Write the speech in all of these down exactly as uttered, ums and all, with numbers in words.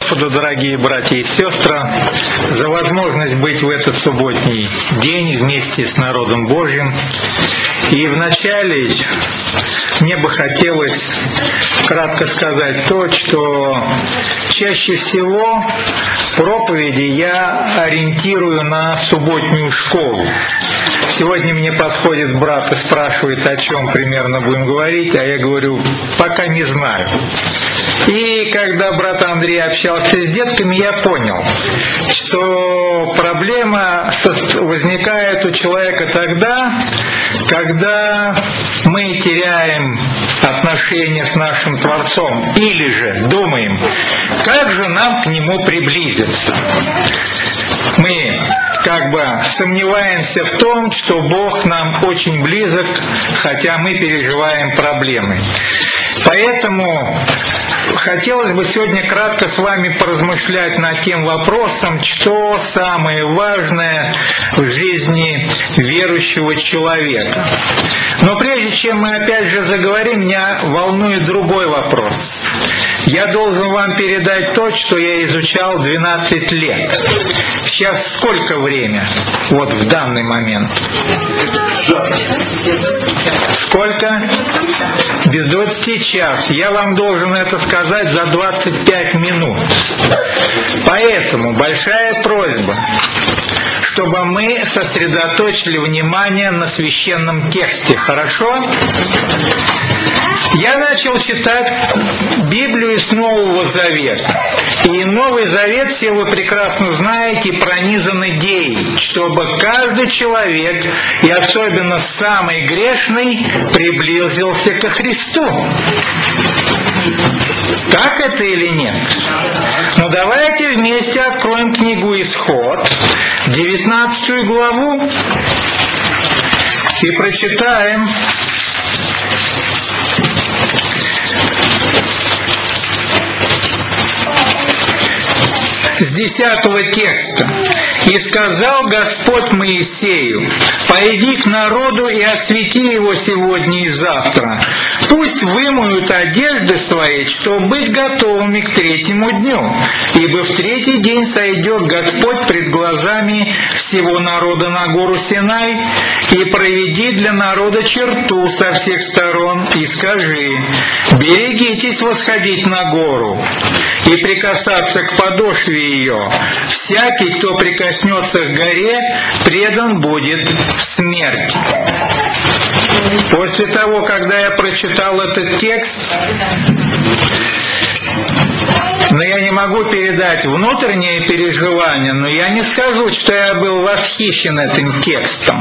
Господу, дорогие братья и сестры, за возможность быть в этот субботний день вместе с народом Божьим. И вначале мне бы хотелось кратко сказать то, что чаще всего проповеди я ориентирую на субботнюю школу. Сегодня мне подходит брат и спрашивает, о чем примерно будем говорить, а я говорю, пока не знаю. И когда брат Андрей общался с детками, я понял, что проблема возникает у человека тогда, когда мы теряем отношения с нашим Творцом, или же думаем, как же нам к Нему приблизиться. Мы как бы сомневаемся в том, что Бог нам очень близок, хотя мы переживаем проблемы. Поэтому хотелось бы сегодня кратко с вами поразмышлять над тем вопросом, что самое важное в жизни верующего человека. Но прежде чем мы опять же заговорим, меня волнует другой вопрос. Я должен вам передать то, что я изучал двенадцать лет. Сейчас сколько время? Вот в данный момент. Сколько? Без двадцати час. Я вам должен это сказать за двадцать пять минут. Поэтому большая просьба, чтобы мы сосредоточили внимание на священном тексте. Хорошо? Я начал читать Библию с Нового Завета. И Новый Завет, все вы прекрасно знаете, пронизан идеей, чтобы каждый человек, и особенно самый грешный, приблизился ко Христу. Так это или нет? Ну давайте вместе откроем книгу Исход, девятнадцатую главу, и прочитаем с десятого текста. «И сказал Господь Моисею, пойди к народу и освети его сегодня и завтра. Пусть вымоют одежды свои, чтобы быть готовыми к третьему дню. Ибо в третий день сойдет Господь пред глазами всего народа на гору Синай, и проведи для народа черту со всех сторон, и скажи, берегитесь восходить на гору и прикасаться к подошве ее. Всякий, кто прикоснется к горе, предан будет в смерть». После того, когда я прочитал этот текст, но я не могу передать внутренние переживания, но я не скажу, что я был восхищен этим текстом.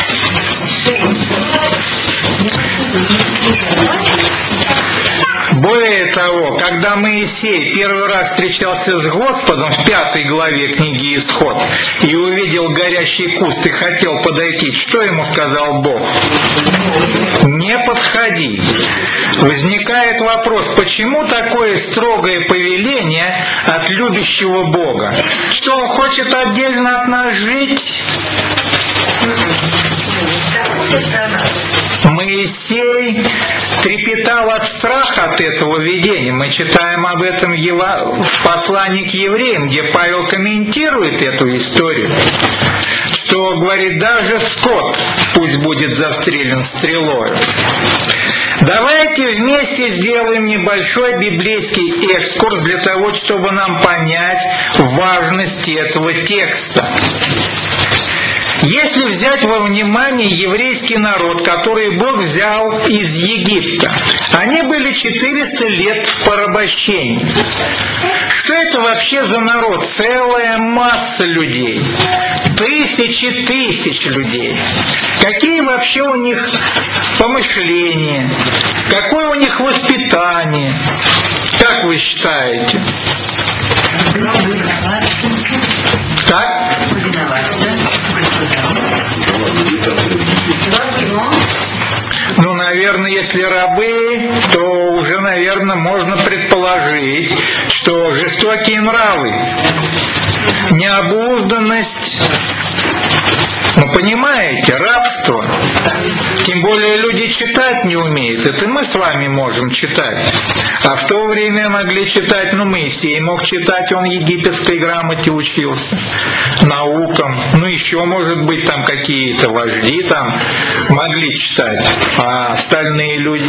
Более того, когда Моисей первый раз встречался с Господом в пятой главе книги Исход и увидел горящий куст и хотел подойти, что ему сказал Бог? Не подходи. Возникает вопрос, почему такое строгое повеление от любящего Бога? Что Он хочет отдельно от нас жить? Моисей трепетал от страха от этого видения. Мы читаем об этом в послании к евреям, где Павел комментирует эту историю, что говорит, даже скот пусть будет застрелен стрелой. Давайте вместе сделаем небольшой библейский экскурс для того, чтобы нам понять важность этого текста. Если взять во внимание еврейский народ, который Бог взял из Египта, они были четыреста лет в порабощении. Что это вообще за народ? Целая масса людей. Тысячи тысяч людей. Какие вообще у них помышления? Какое у них воспитание? Как вы считаете? Так? Ну, наверное, если рабы, то уже, наверное, можно предположить, что жестокие нравы, необузданность, ну, понимаете, рабство. Тем более люди читать не умеют. Это мы с вами можем читать. А в то время могли читать, ну, Моисей мог читать, он египетской грамоте учился, наукам. Ну, еще, может быть, там какие-то вожди там могли читать, а остальные люди.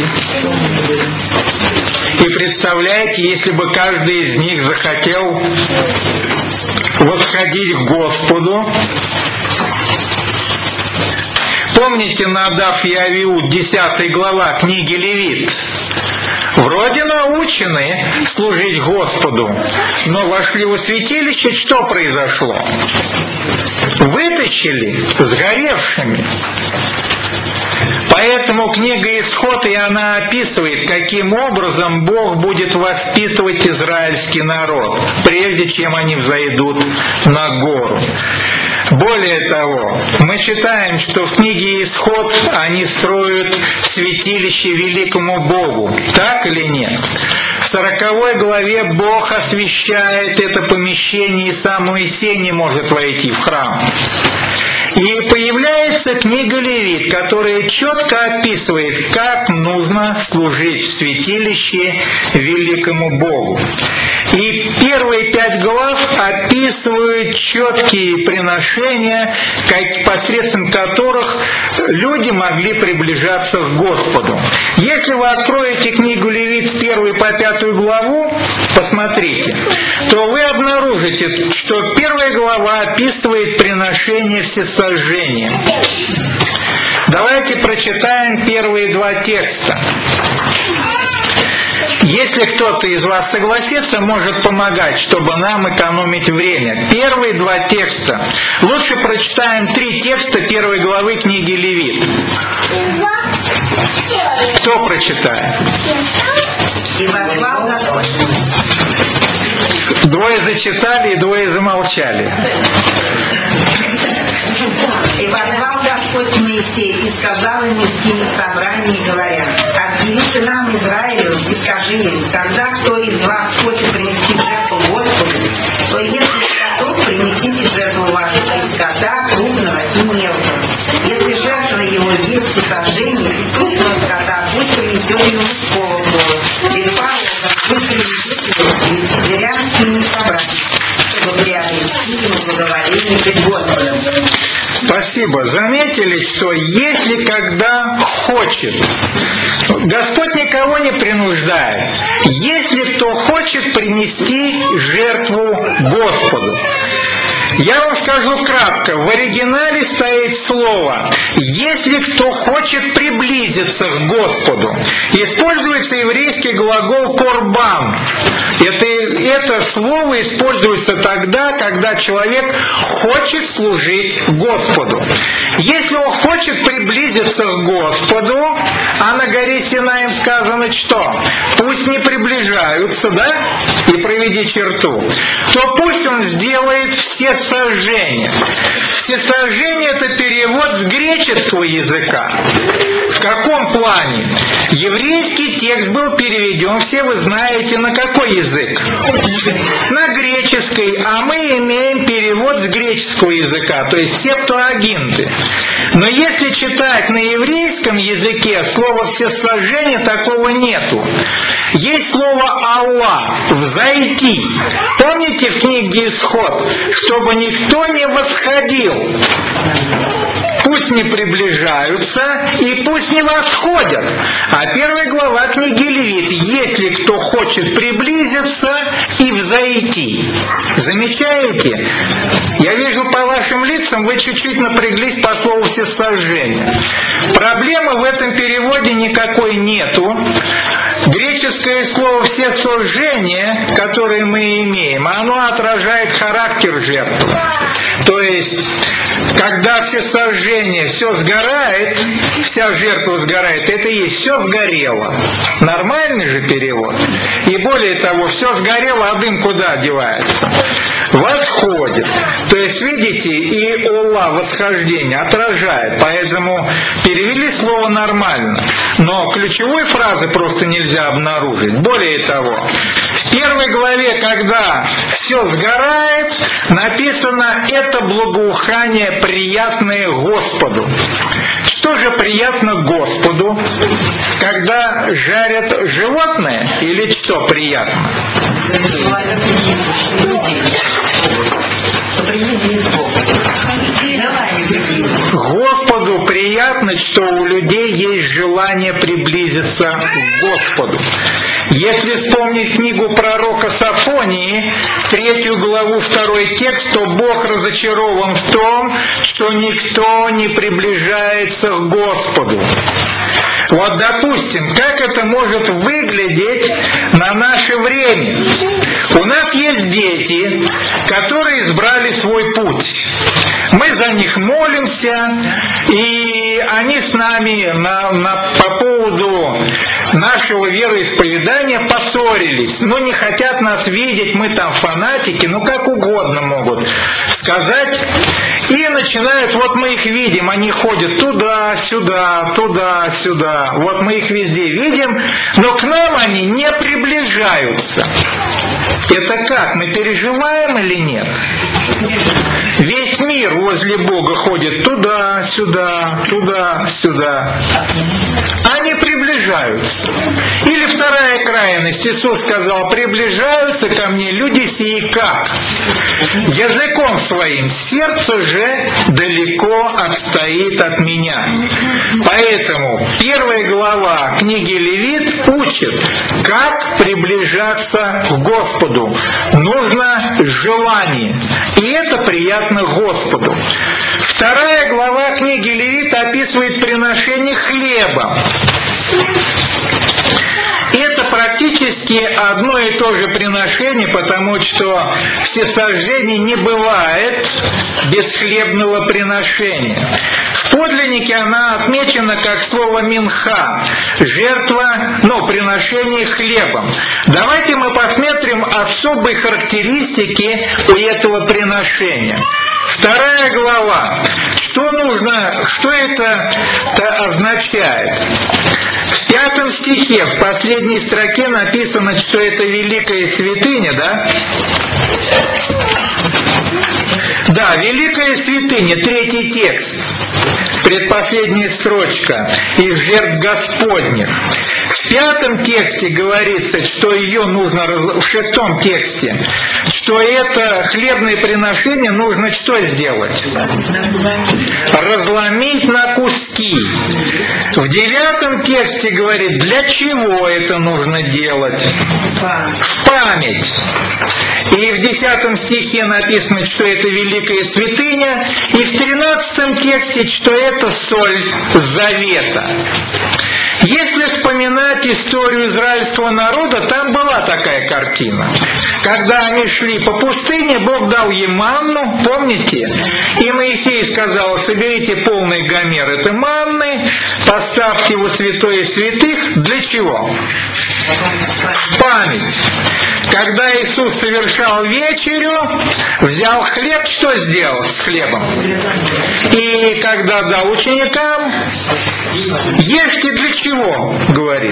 И представляете, если бы каждый из них захотел восходить к Господу. Помните Надав и Авиуд, десятая глава книги Левит? Вроде научены служить Господу, но вошли в святилище, что произошло? Вытащили сгоревшими. Поэтому книга Исход, и она описывает, каким образом Бог будет воспитывать израильский народ, прежде чем они взойдут на гору. Более того, мы читаем, что в книге Исход они строят святилище великому Богу. Так или нет? В сороковой главе Бог освящает это помещение, и сам Моисей не может войти в храм. И появляется книга Левит, которая четко описывает, как нужно служить в святилище великому Богу. И первые пять глав описывают четкие приношения, как, посредством которых люди могли приближаться к Господу. Если вы откроете книгу Левит с первой по пятую главу, посмотрите, то вы обнаружите, что первая глава описывает приношение всесожжения. Давайте прочитаем первые два текста. Если кто-то из вас согласится, может помогать, чтобы нам экономить время. Первые два текста. Лучше прочитаем три текста первой главы книги Левит. Кто прочитает? Двое зачитали и двое замолчали. И возвал Господь Моисей и сказал ему в скине собрании, говоря: объяви сынам Израилю и скажи им, когда кто из вас хочет принести жертву Господу, то если скотов, принесите жертву вашу из скота крупного и мелкого. Если жертва его есть всесожжение, из крупного скота пусть принесет ему мужского пола, без павлова пусть принесет его из дверям скини собрания, чтобы приобрести ему благоволение пред Господом. Спасибо. Заметили, что если когда хочет, Господь никого не принуждает, если кто хочет принести жертву Господу. Я вам скажу кратко, в оригинале стоит слово «если кто хочет приблизиться к Господу». Используется еврейский глагол «корбан». Это, это слово используется тогда, когда человек хочет служить Господу. Если он хочет приблизиться к Господу, а на горе Синай сказано что? Пусть не приближаются, да? И проведи черту. То пусть он сделает все всесожжение. Всесожжение – это перевод с греческого языка. В каком плане? Еврейский текст был переведен, все вы знаете, на какой язык? На греческий, а мы имеем перевод с греческого языка, то есть септуагинты. Но если читать на еврейском языке, слова всесожжение такого нету. Есть слово «Аллах», «взойти». Помните в книге «Исход», чтобы никто не восходил. Пусть не приближаются и пусть не восходят. А первая глава книги Левит: если кто хочет приблизиться и взойти. Замечаете? Я вижу по вашим лицам, вы чуть-чуть напряглись по слову всесожжение. Проблемы в этом переводе никакой нету. Греческое слово «всесожжение», которое мы имеем, оно отражает характер жертвы. То есть, когда всесожжение, все сгорает, вся жертва сгорает, это и есть все сгорело. Нормальный же перевод. И более того, все сгорело, а дым куда девается? Восходит. То есть, видите, и Аллах, восхождение, отражает. Поэтому перевели слово нормально. Но ключевой фразы просто нельзя обнаружить. Более того, в первой главе, когда все сгорает, написано «это благоухание, приятное Господу». Что Что же приятно Господу, когда жарят животное, или что приятно? Господу приятно, что у людей есть желание приблизиться к Господу. Если вспомнить книгу пророка Софонии, третью главу, второй текст, то Бог разочарован в том, что никто не приближается к Господу. Вот, допустим, как это может выглядеть на наше время? У нас есть дети, которые избрали свой путь. Мы за них молимся, и они с нами на, на, по поводу нашего вероисповедания поссорились. Ну, не хотят нас видеть, мы там фанатики, ну, как угодно могут сказать. И начинают, вот мы их видим, они ходят туда-сюда, туда-сюда. Вот мы их везде видим, но к нам они не приближаются. Это как? Мы переживаем или нет? Весь мир возле Бога ходит туда-сюда, туда-сюда. Они приближаются. Или вторая крайность. Иисус сказал: приближаются ко мне люди сии как? Языком своим, сердце же далеко отстоит от меня. Поэтому первая глава книги Левит учит, как приближаться к Господу. Нужно желание. И это приятно Господу. Вторая глава книги Левит описывает приношение хлеба. Это практически одно и то же приношение, потому что всесожжение не бывает без хлебного приношения. В подлиннике она отмечена как слово «минха» – жертва, но приношение хлебом. Давайте мы посмотрим особые характеристики у этого приношения. Вторая глава. Что нужно, что это означает? В пятом стихе, в последней строке написано, что это великая святыня, да? Да, великая святыня, третий текст, предпоследняя строчка, из жертв Господних. В пятом тексте говорится, что ее нужно, в шестом тексте, что это хлебное приношение нужно что сделать? Разломить на куски. В девятом тексте говорит, для чего это нужно делать? В память. И в десятом стихе написано, что это великая святыня, и в тринадцатом тексте, что это соль завета. Если вспоминать историю израильского народа, там была такая картина. Когда они шли по пустыне, Бог дал им манну, помните? И Моисей сказал: соберите полный гомер этой манны, поставьте его святое святых. Для чего? В память. Когда Иисус совершал вечерю, взял хлеб, что сделал с хлебом? И когда дал ученикам, ешьте для чего, говорит?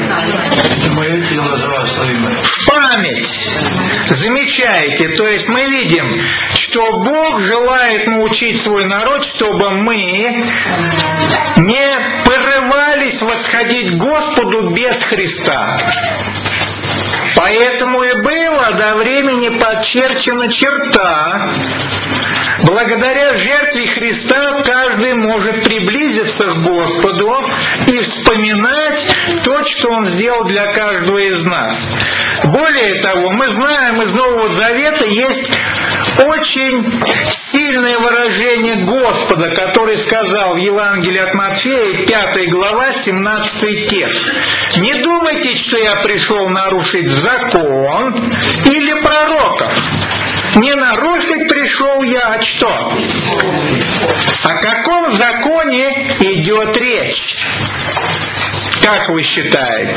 В память. Замечаете, то есть мы видим, что Бог желает научить свой народ, чтобы мы не порывались восходить к Господу без Христа. Поэтому и было до времени подчерчена черта. Благодаря жертве Христа каждый может приблизиться к Господу и вспоминать то, что Он сделал для каждого из нас. Более того, мы знаем, из Нового Завета есть очень сильное выражение Господа, который сказал в Евангелии от Матфея, пятая глава, семнадцатый текст. «Не думайте, что я пришел нарушить закон или пророков. Не нарушить пришел я, а что? О каком законе идет речь? Как вы считаете?»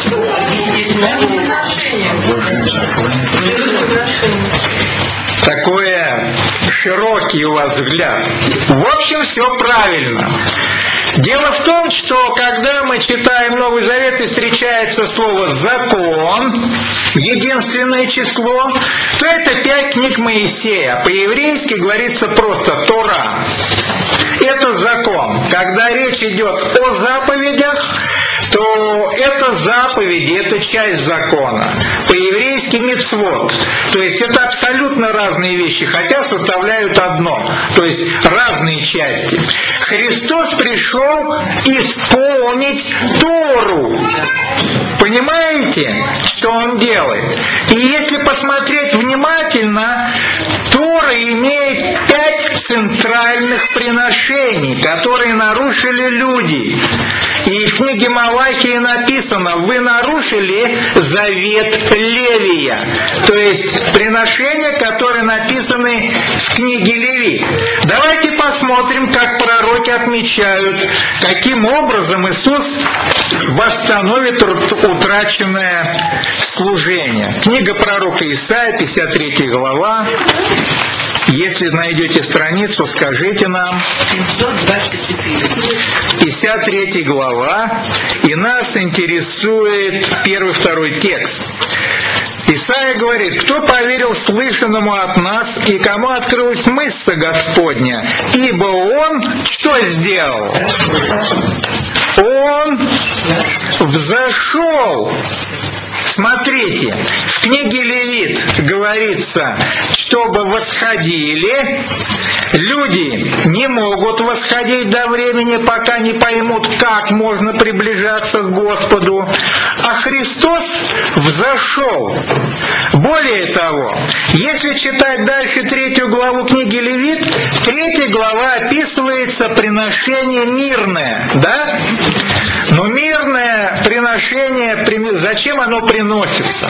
Такое широкий у вас взгляд. В общем, все правильно. Дело в том, что когда мы читаем Новый Завет и встречается слово «закон», единственное число, то это пять книг Моисея. По-еврейски говорится просто «Тора». это закон. Когда речь идет о заповедях, то это заповеди, это часть закона. По-еврейски мицвот. То есть это абсолютно разные вещи, хотя составляют одно. То есть разные части. Христос пришел исполнить Тору. Понимаете, что Он делает? И если посмотреть внимательно, Тора имеет пять центральных приношений, которые нарушили люди. И в книге Малахии написано: вы нарушили завет Левия. То есть приношения, которые написаны в книге Левит. Давайте посмотрим, как пророки отмечают, каким образом Иисус восстановит утраченное служение. Книга пророка Исаия, пятьдесят третья глава. Если найдете страницу, скажите нам. пятьдесят третья глава, и нас интересует первый-второй текст. Исаия говорит: кто поверил слышанному от нас, и кому открылась мысль Господня? Ибо Он что сделал? Он взошел. Смотрите, в книге Левит говорится, чтобы восходили. Люди не могут восходить до времени, пока не поймут, как можно приближаться к Господу. А Христос взошел. Более того, если читать дальше третью главу книги Левит, третья глава описывается приношение мирное, да? Но мирное приношение, зачем оно приносится?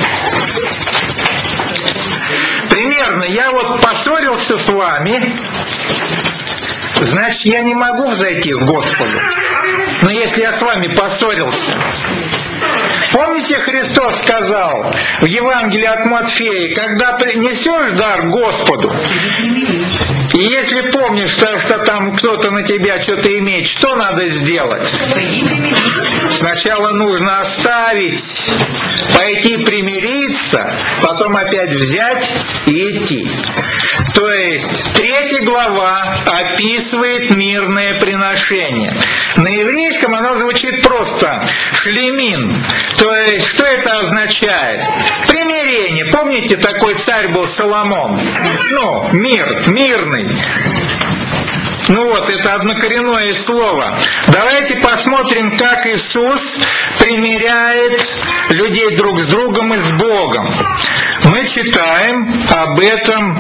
Примерно, я вот поссорился с вами, значит, я не могу взойти к Господу. Но если я с вами поссорился, помните, Христос сказал в Евангелии от Матфея: когда принесешь дар Господу, и если помнишь, что, что там кто-то на тебя что-то имеет, что надо сделать? Сначала нужно оставить, пойти примириться, потом опять взять и идти. То есть третья глава описывает мирное приношение. На еврейском оно звучит просто шлемин. То есть что это означает? Примирение. Помните, такой царь был Соломон? Ну, мир, мирный. Ну вот, это однокоренное слово. Давайте посмотрим, как Иисус примиряет людей друг с другом и с Богом. Мы читаем об этом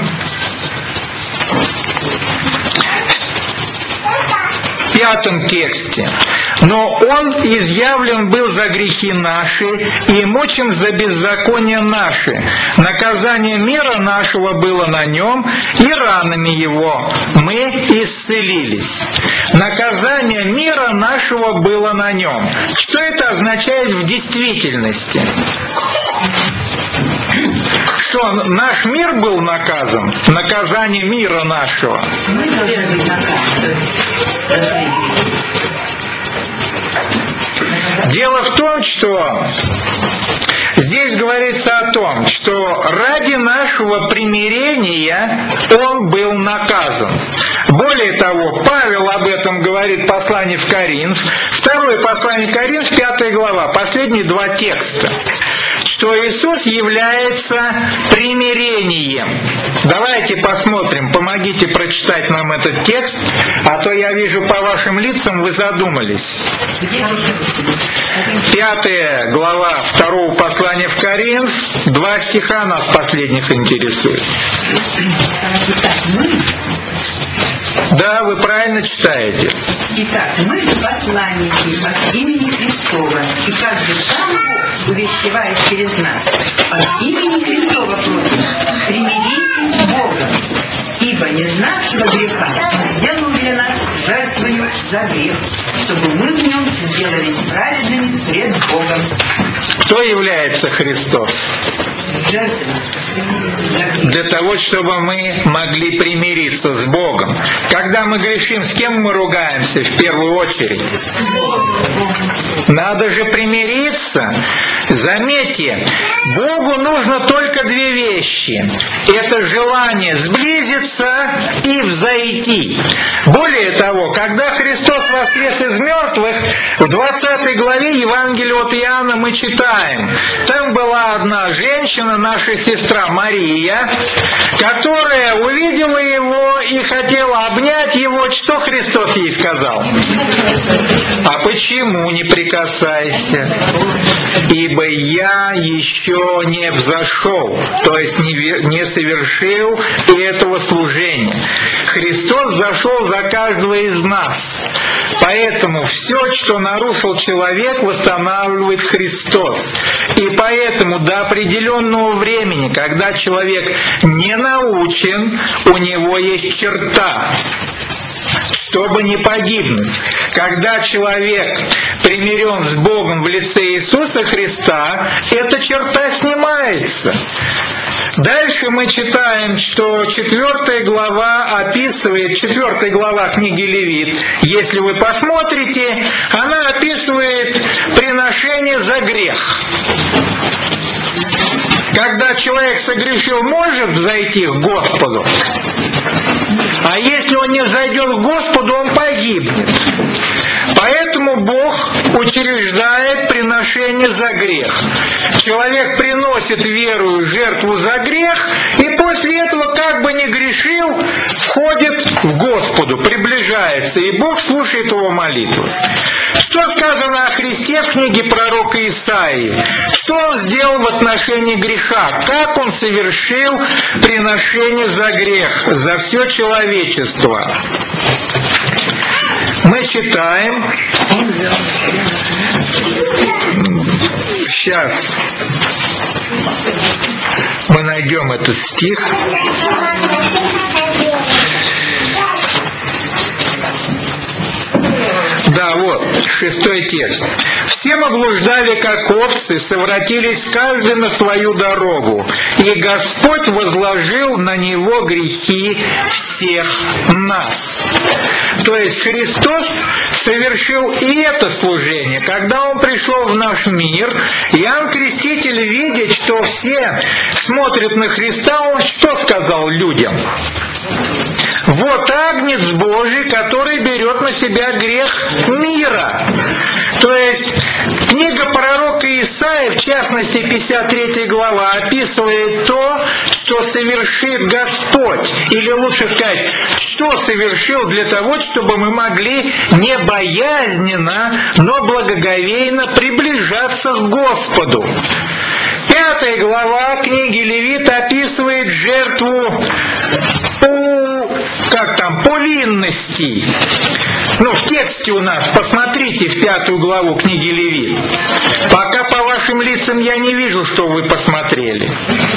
в пятом тексте. Но Он изъявлен был за грехи наши и мучим за беззакония наши. Наказание мира нашего было на Нем, и ранами Его мы исцелились. Наказание мира нашего было на Нем. Что это означает в действительности? Что наш мир был наказан? Наказание мира нашего. Мы должны быть наказаны. Дело в том, что здесь говорится о том, что ради нашего примирения Он был наказан. Более того, Павел об этом говорит в послании в Коринф, второе послание Коринф, пятая глава, последние два текста, что Иисус является примирением. Давайте посмотрим, помогите прочитать нам этот текст, а то я вижу по вашим лицам, вы задумались. Пятая глава второго послания в Коринф, два стиха нас последних интересует. Да, вы правильно читаете. Итак, мы посланники от имени Христова, и как же сам Бог, увещеваясь через нас, от имени Христова просим, примиритесь с Богом, ибо не знавшего греха сделал для нас жертвою за грех, чтобы мы в нем сделались праведными пред Богом. Кто является Христос? Для того, чтобы мы могли примириться с Богом. Когда мы грешим, с кем мы ругаемся в первую очередь? Надо же примириться. Заметьте, Богу нужно только две вещи. Это желание сблизиться и взойти. Более того, когда Христос воскрес из мертвых, в двадцатой главе Евангелия от Иоанна мы читаем, там была одна женщина, наша сестра Мария, которая увидела его и хотела обнять его. Что Христос ей сказал? А почему не прикасайся? Ибо я еще не взошел, то есть не, не совершил этого служения. Христос зашел за каждого из нас. Поэтому все, что нарушил человек, восстанавливает Христос. И поэтому до определенного времени, когда человек не научен, у него есть черта, чтобы не погибнуть. Когда человек примирен с Богом в лице Иисуса Христа, эта черта снимается. Дальше мы читаем, что четвертая глава описывает, четвертая глава книги Левит, если вы посмотрите, она описывает приношение за грех. Когда человек согрешил, может зайти к Господу, а если он не зайдет к Господу, он погибнет. Поэтому Бог учреждает приношение за грех. Человек приносит веру жертву за грех, и после этого, как бы ни грешил, входит к Господу, приближается, и Бог слушает его молитву. Что сказано о Христе в книге пророка Исаии? Что он сделал в отношении греха? Как он совершил приношение за грех, за все человечество? Мы читаем, сейчас мы найдем этот стих. Да, вот, шестой текст. «Все мы блуждали, как овцы, совратились каждый на свою дорогу, и Господь возложил на него грехи всех нас». То есть Христос совершил и это служение. Когда Он пришел в наш мир, Иоанн Креститель, видя, что все смотрят на Христа, Он что сказал людям? «Вот Агнец Божий, который берет на себя грех мира». То есть книга пророка Исаии, в частности пятьдесят третья глава, описывает то, что совершит Господь. Или лучше сказать, что совершил для того, чтобы мы могли не боязненно, но благоговейно приближаться к Господу. Пятая глава книги Левит описывает жертву у, как там, повинности. Ну, в тексте у нас, посмотрите в пятую главу книги Левит. Пока по вашим лицам я не вижу, что вы посмотрели.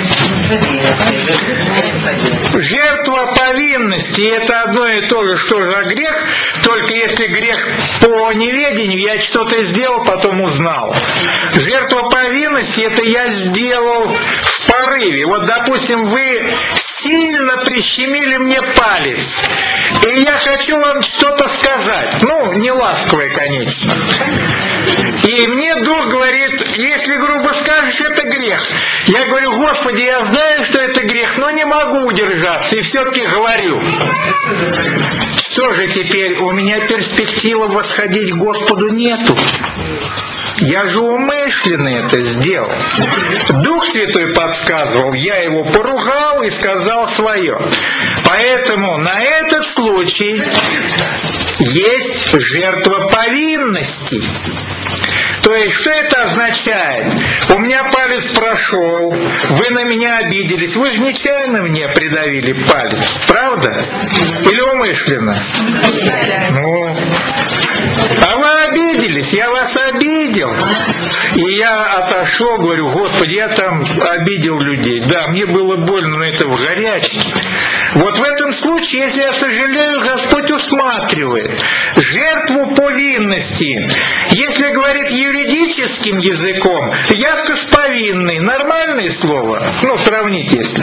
Жертва повинности — это одно и то же, что за грех, только если грех по неведению, я что-то сделал, потом узнал. Жертва повинности — это я сделал в порыве. Вот, допустим, вы сильно прищемили мне палец, и я хочу вам что-то сказать, ну, не ласковое, конечно. И мне Дух говорит, если грубо скажешь, это грех. Я говорю, Господи, я знаю, что это грех, но не могу удержаться, и все-таки говорю. Что же теперь, у меня перспектива восходить к Господу нету. Я же умышленно это сделал. Дух Святой подсказывал, я его поругал и сказал свое. Поэтому на этот случай есть жертва повинности. То есть, что это означает? У меня палец прошел, вы на меня обиделись, вы же нечаянно мне придавили палец, правда? Или умышленно? Ну, а вы обиделись, я вас обидел. И я отошел, говорю, Господи, я там обидел людей. Да, мне было больно, но это в горячке. Вот в этом случае, если я сожалею, Господь усматривает жертву повинности. Если говорить юридическим языком, явкос повинный, нормальное слово? Ну, сравните, если.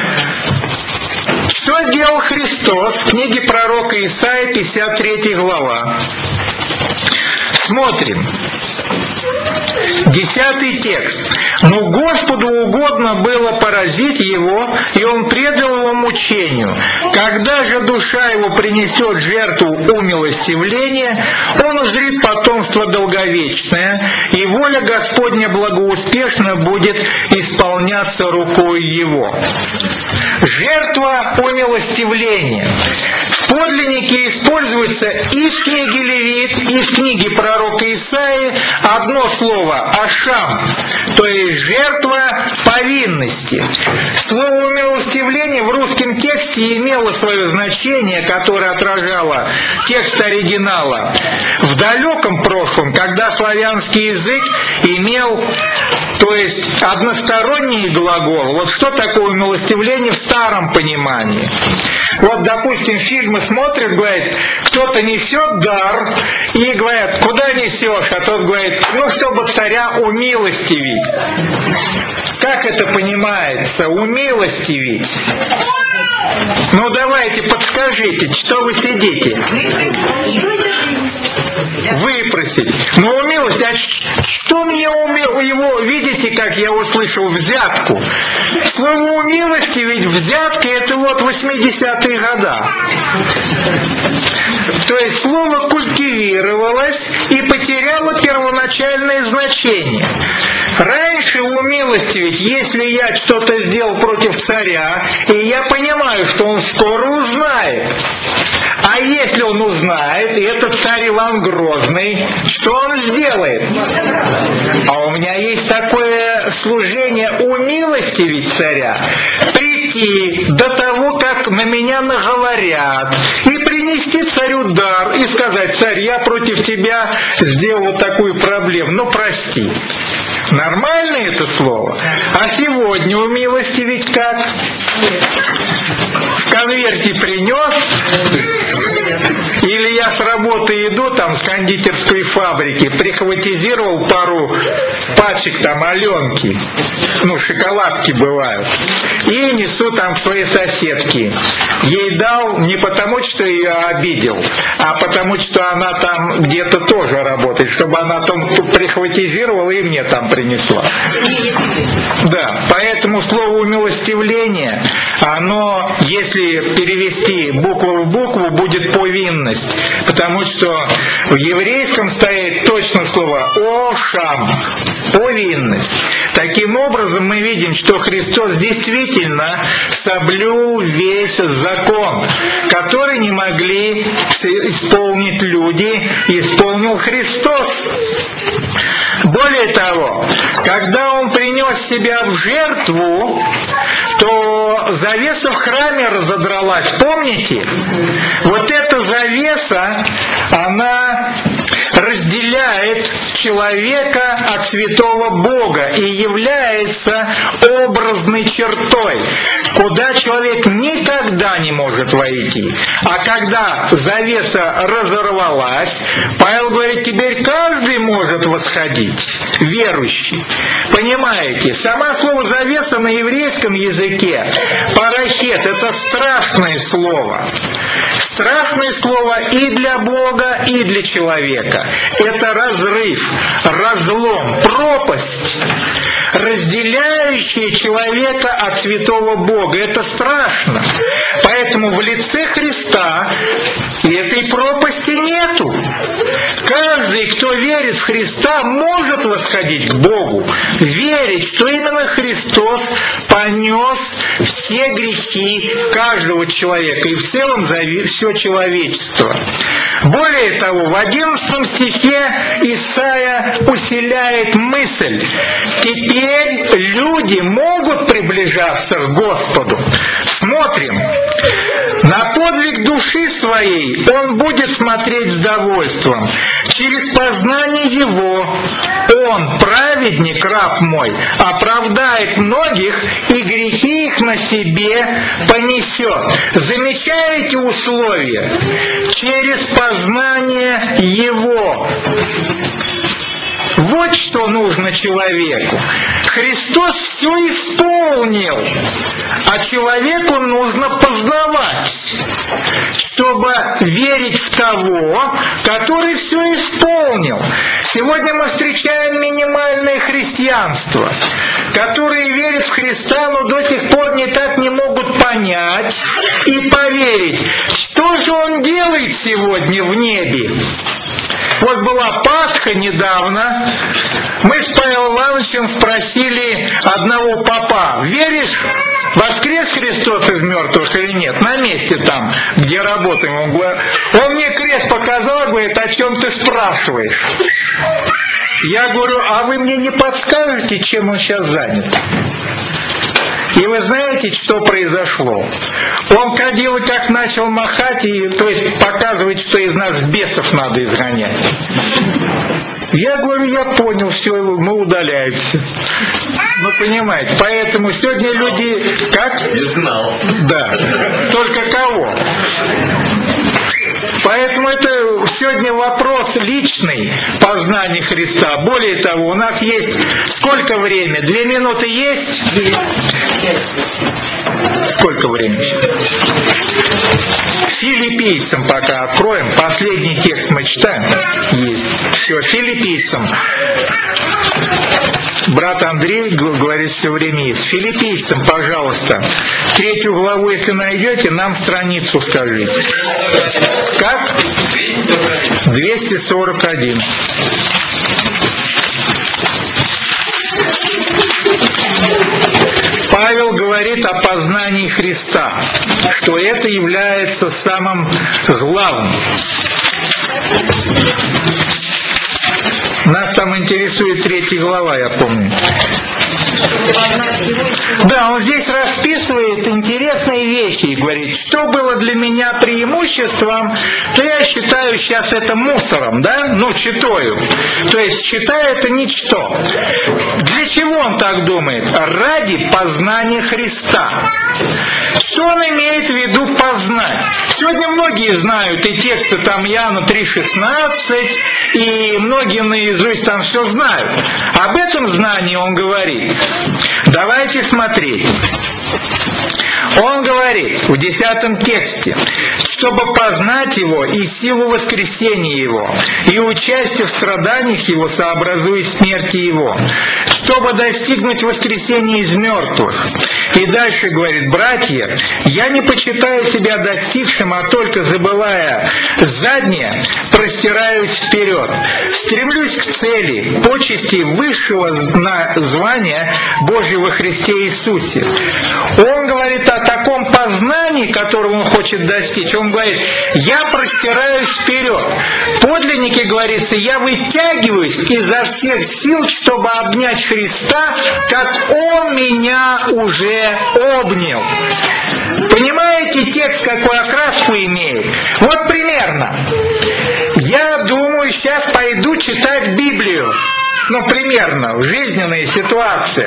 Что делал Христос в книге пророка Исаии, пятьдесят третья глава? Смотрим. Десятый текст. «Но Господу угодно было поразить его, и он предал его мучению. Когда же душа его принесет жертву умилостивления, он узрит потомство долговечное, и воля Господня благоуспешно будет исполняться рукой его». Жертва умилостивления. В подлиннике используется и в книге Левит, и в книге пророка Исаии одно слово «ашам», то есть жертва повинности. Слово «умилостивление» в русском тексте имело свое значение, которое отражало текст оригинала в далеком прошлом, когда славянский язык имел, то есть односторонний глагол. Вот что такое умилостивление в старом понимании? Вот, допустим, фильмы смотрят, говорит, кто-то несет дар, и говорят, куда несешь? А тот говорит, ну, чтобы царя умилостивить. Как это понимается? Умилостивить. Ну, давайте, подскажите, что вы сидите? Выпросить. Ну, умилость, а что мне умел его, видите, как я услышал взятку? Слово умилостивить, взятка, это вот восьмидесятые года. То есть слово культивировалось и потеряло первоначальное значение. Раньше умилостивить, если я что-то сделал против царя, и я понимаю, что он скоро узнает. А если он узнает, и это царь Иван Грозный, что он сделает? А у меня есть такое служение умилостивить царя, прийти до того, как на меня наговорят, и принести царю дар, и сказать, царь, я против тебя сделал вот такую проблему, ну прости. Нормально это слово? А сегодня умилостивить как? В конверте принес? Или я с работы иду, там, с кондитерской фабрики, прихватизировал пару пачек там Аленки, ну, шоколадки бывают, и несу там к своей соседке. Ей дал не потому, что ее обидел, а потому, что она там где-то тоже работает, чтобы она там прихватизировала и мне там принесла. Да, поэтому слово умилостивление, оно, если перевести букву в букву, будет повинность. Потому что в еврейском стоит точно слово «ошам» – повинность. Таким образом, мы видим, что Христос действительно соблюл весь закон, который не могли исполнить люди, исполнил Христос. Более того, когда Он принес себя в жертву, то завеса в храме разодралась, помните? Вот эта завеса, она разделяет человека от святого Бога и является образной чертой, куда человек никогда не может войти. А когда завеса разорвалась, Павел говорит, теперь каждый может восходить, верующий. Понимаете, само слово «завеса» на еврейском языке, парахет, это страшное слово. Страшное слово и для Бога, и для человека. Это разрыв, разлом, пропасть, разделяющая человека от святого Бога. Это страшно. Поэтому в лице Христа этой пропасти нету. Каждый, кто верит в Христа, может восходить к Богу, верить, что именно Христос понес все грехи каждого человека и в целом за все человечество. Более того, в одиннадцатом стихе Исаия усиляет мысль: теперь люди могут приближаться к Господу. Смотрим. На подвиг души своей он будет смотреть с довольством. Через познание его он, праведник, раб мой, оправдает многих и грехи их на себе понесет. Замечаете условия? Через познание его. Вот что нужно человеку. Христос все исполнил, а человеку нужно познавать, чтобы верить в того, который все исполнил. Сегодня мы встречаем минимальное христианство, которые верят в Христа, но до сих пор никак не могут понять и поверить, что же Он делает сегодня в небе. Вот была Пасха недавно, мы с Павелом Ивановичем спросили одного попа: веришь, воскрес Христос из мертвых или нет? На месте там, где работаем. Он, говорит, он мне крест показал, говорит: о чем ты спрашиваешь? Я говорю: а вы мне не подскажете, чем он сейчас занят? И вы знаете, что произошло? Он ходил и как начал махать, и, то есть показывать, что из нас бесов надо изгонять. Я говорю: я понял, все, мы удаляемся. Ну, понимаете, поэтому сегодня люди как? Не знал. Да, только кого? Поэтому это сегодня вопрос личный познания Христа. Более того, у нас есть сколько времени? Две минуты есть? Сколько времени? Филиппийцам пока откроем. Последний текст мы читаем. Есть. Все, Филиппийцам. Брат Андрей говорит, все время есть. Филиппийцам, пожалуйста, третью главу, если найдете, нам страницу скажите. Как? двести сорок один. Павел говорит о познании Христа, что это является самым главным. Нас там интересует третья глава, я помню. Да, он здесь расписывает интересные вещи и говорит, что было для меня преимуществом, то я считаю сейчас это мусором, да, ну, читаю. То есть считаю это ничто. Для чего он так думает? Ради познания Христа. Что он имеет в виду познать? Сегодня многие знают и тексты там Иоанна три шестнадцать, и многие наизусть там все знают. Об этом знании он говорит. Давайте смотреть. Он говорит в десятом тексте, чтобы познать Его и силу воскресения Его, и участие в страданиях Его сообразует смерти Его, чтобы достигнуть воскресения из мертвых. И дальше говорит, братья, я не почитаю себя достигшим, а только забывая заднее, простираюсь вперед. Стремлюсь к цели, почести высшего звания Божьего во Христе Иисусе. Он говорит о таком познании, которого он хочет достичь. Он говорит, я простираюсь вперед. Подлинники, говорится, я вытягиваюсь изо всех сил, чтобы обнять Христа, как Он меня уже обнял. Понимаете, текст какой окраску имеет? Вот примерно. Я думаю, сейчас пойду читать Библию. Ну, примерно, в жизненной ситуации.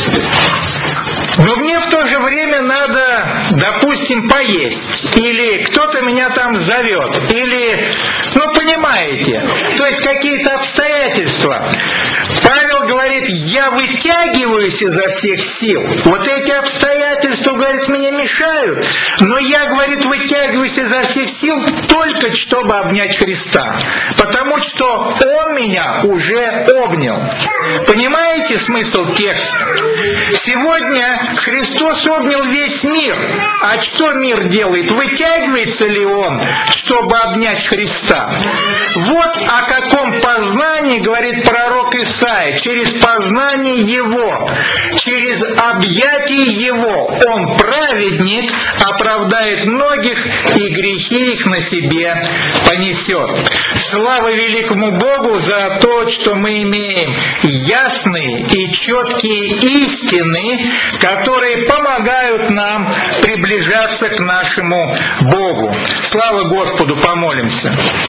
Но мне в то же время надо, допустим, поесть. Или кто-то меня там зовет. Или, ну, понимаете, то есть какие-то обстоятельства. Павел говорит, я вытягиваюсь изо всех сил. Вот эти обстоятельства, говорит, мне мешают. Но я, говорит, вытягиваюсь изо всех сил только чтобы обнять Христа. Потому что Он меня уже обнял. Понимаете смысл текста? Сегодня Христос обнял весь мир. А что мир делает? Вытягивается ли он, чтобы обнять Христа? Вот о каком познании говорит пророк Исаия. Через познание Его, через объятие Его Он, праведник, оправдает многих и грехи их на себе понесет. Слава великому Богу за то, что мы имеем ясные и четкие истины, которые помогают нам приближаться к нашему Богу. Слава Господу, помолимся.